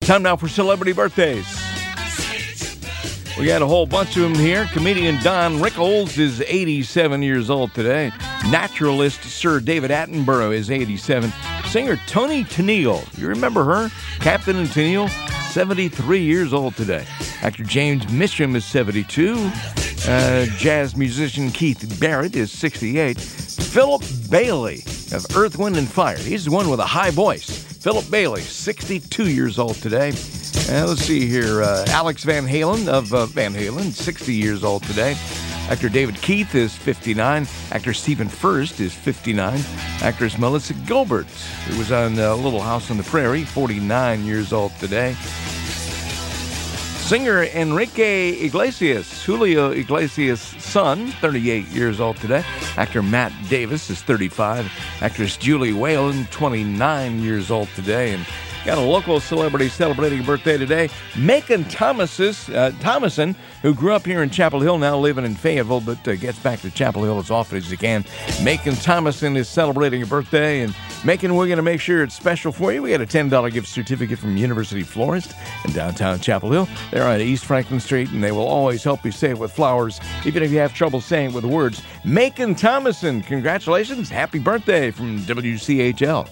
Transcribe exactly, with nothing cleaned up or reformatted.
Time now for celebrity birthdays. We got a whole bunch of them here. Comedian Don Rickles is eighty-seven years old today. Naturalist Sir David Attenborough is eighty-seven. Singer Toni Tennille, you remember her? Captain and Tennille, seventy-three years old today. Actor James Mitchum is seventy-two. Uh, jazz musician Keith Barrett is sixty-eight. Philip Bailey of Earth, Wind and Fire. He's the one with a high voice. Philip Bailey, sixty-two years old today. Uh, let's see here. Uh, Alex Van Halen of uh, Van Halen, sixty years old today. Actor David Keith is fifty-nine. Actor Stephen Furst is fifty-nine. Actress Melissa Gilbert, who was on uh, Little House on the Prairie, forty-nine years old today. Singer Enrique Iglesias, Julio Iglesias' son, thirty-eight years old today. Actor Matt Davis is thirty-five. Actress Julie Whalen, twenty-nine years old today. And got a local celebrity celebrating a birthday today. Macon Thomases, uh, Thomason, who grew up here in Chapel Hill, now living in Fayetteville, but uh, gets back to Chapel Hill as often as he can. Macon Thomason is celebrating a birthday, and Macon, we're going to make sure it's special for you. We got a ten dollars gift certificate from University Florist in downtown Chapel Hill. They're on East Franklin Street, and they will always help you say it with flowers, even if you have trouble saying it with the words. Macon Thomason, congratulations. Happy birthday from W C H L.